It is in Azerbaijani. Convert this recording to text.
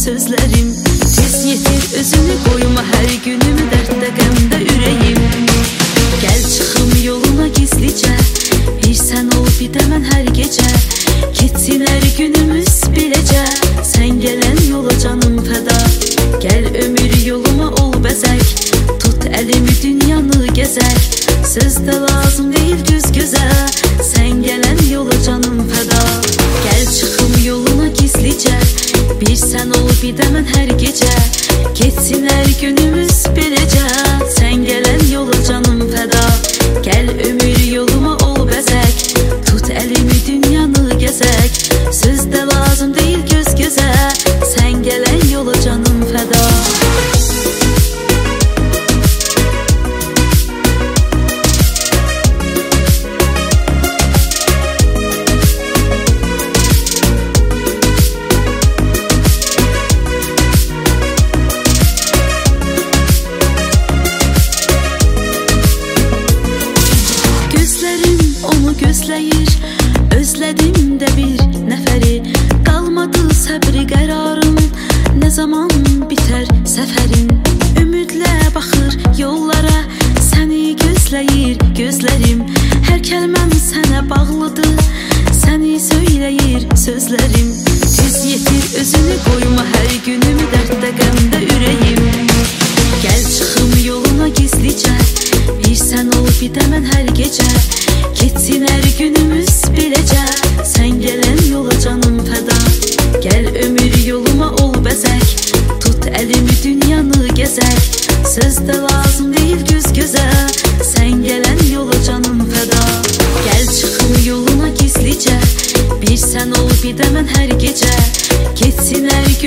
sözlərim. Tez yetir özünü qoyma hər günüm dərddə qəmdə ürəyim. Gəl çıxım yoluna gizlicə, bir sən ol bir də mən hər gecə. Keçsin hər günümüz beləcə, sən gələn yola canım fəda. Gəl ömür yoluma ol bəzək, tut əlimi dünyanı gəzək. Söz də lazım deyil göz gözə, sən gələn yola canım fəda. Gəl çıxım yoluna gizlicə, bir sən ol bir də mən hər gecə. Keçsin hər günümüz beləcə, sən gələn yola canım fəda. Gəl ömür yoluma ol bəzək, tut əlimi dünyanı gəzək. Söz də lazım deyil göz gözə, sən gələn yola canım fəda. Gözləyir, özlədim də bir nəfəri. Qalmadı səbri qərarım, nə zaman bitər səfərin. Ümidlə baxır yollara, səni gözləyir gözlərim. Hər kəlməm sənə bağlıdır, səni söyləyir sözlərim. Tez yetir özünü qoyma hər günüm dərddə qəmdə ürəyim. Gəl çıxım yoluna gizlicə, bir sən ol bir də mən hər gecə. Keçsin hər günümüz beləcə, sən gələn yola canım fəda. Gəl ömür yoluma ol bəzək, tut əlimi dünyanı gəzək. Söz də lazım deyil göz gözə, sən gələn yola canım fəda. Gəl çıxım yoluna gizlicə, bir sən ol bir də mən hər gecə. Keçsin hər